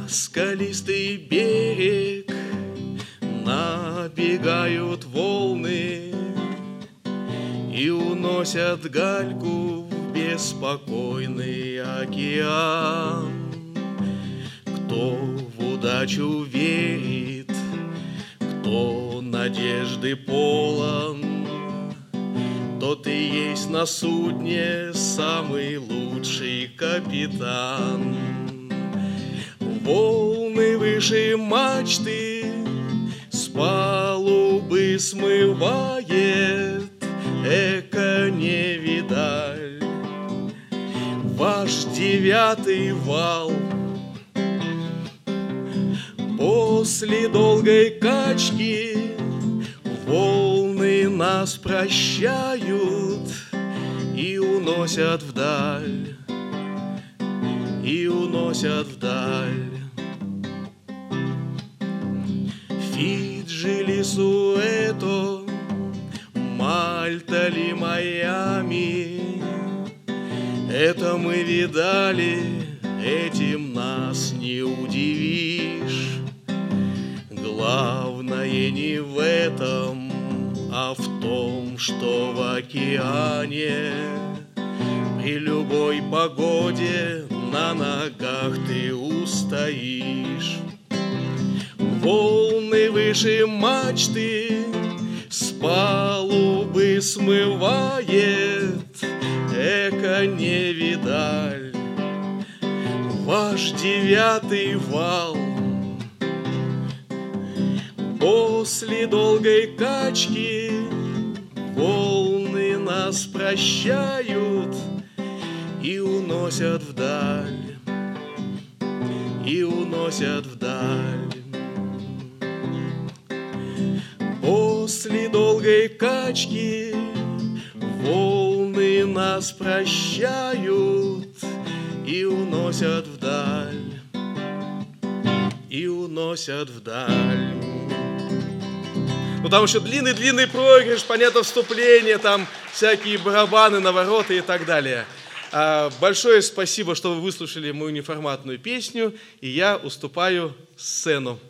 скалистый берег набегают волны и уносят гальку в беспокойный океан. Кто в удачу верит, кто надежды полон, тот и есть на судне самый лучший капитан. Волны выше мачты с палубы смывает, эко невидаль. Ваш 9-й вал после долгой качки волны нас прощают и уносят вдаль, и уносят вдаль. Фиджи ли Суэто, Мальта ли Майами, это мы видали, этим нас не удивишь. Главное не в этом, а в том, что в океане при любой погоде на ногах ты устоишь. Волны выше мачты с палубы смывает, эко невидаль. Ваш 9-й вал после долгой качки волны нас прощают и уносят вдаль, и уносят вдаль. После долгой качки волны нас прощают и уносят вдаль, и уносят вдаль. Ну там еще длинный проигрыш, понятно, вступление, там всякие барабаны, навороты и так далее. Большое спасибо, что вы выслушали мою неформатную песню, и я уступаю сцену.